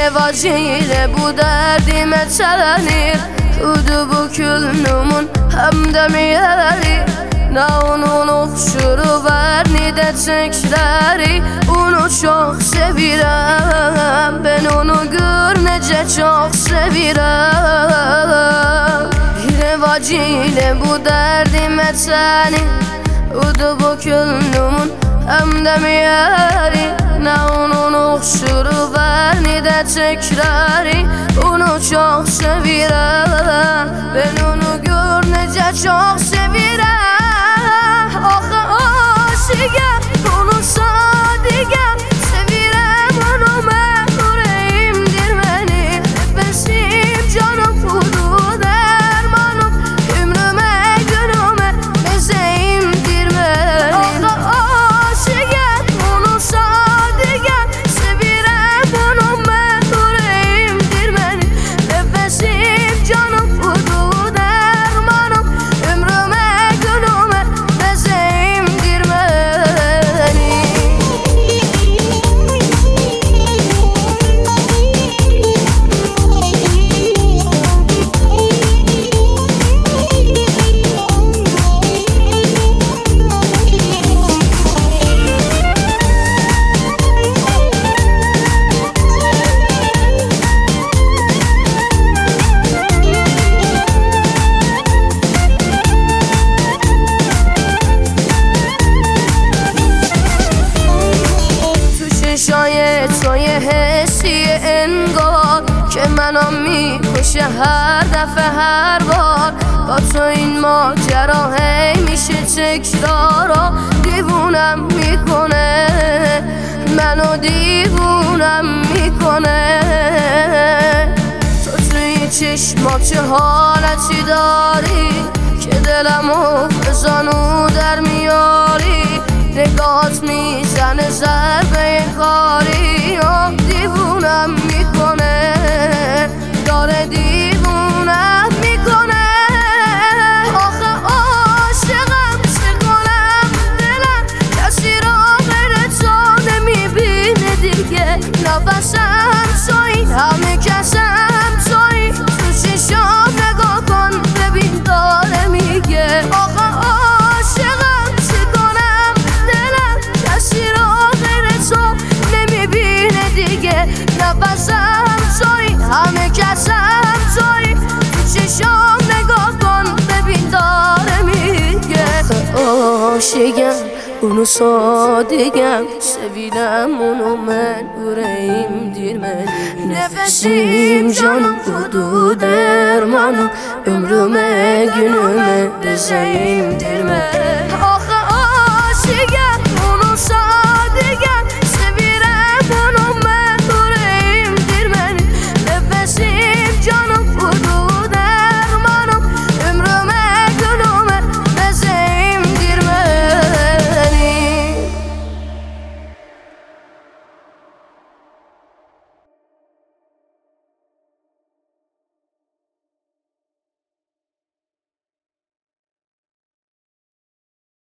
Vacile bu derdime çelenir Udu bu külnümün hem de miyeri Ne onun okşuru var ni de çekleri Onu çok sevirem Ben onu görünce çok sevirem Vacile bu derdime çelenir Udu bu külnümün hem de miyeri Ne onun okşuru var ni de tekrarı Onu çok sevirem Ben onu görünce çok sevirem Oha aşıgam onu sadigam Sevirem onu ben yüreğimdir benim Nefesim canım budu dermanım Ömrüme günüme bezeğimdir benim Oha aşıgam onu sadigam Sevirem onu ben yüreğimdir benim Nefesim canım budu dermanım Ömrüme günüme bezeğimdir benim شاید توی حسی انگار که منو میکشه هر دفعه هر بار با تو این ماجرا هی میشه تکرارا دیوونم میکنه منو دیوونم میکنه تو توی چشما چه حالتی داری که دلمو بزنو در میاری نگاهت میزنه ضربه خاری دیوونم میکنه داره دیوونم میکنه آخه عاشقم چه کنم دلم کسی را غیر تو نمیبینه دیگه نفسم تویی همه کسم تویی تو چشام نگاه کن ببین داره میگه آخه عاشقم چه کنم دلم کسی را غیر تو نمیبینه دیگه نفسم تویی همه کسم تویی تو چشام نگاه کن ببین داره میگه عاشقم اونو صادقم sevirem onu ben yüreğimdir ben Nefesim canım budu dermanım Ömrüme günüme bezeğimdir ben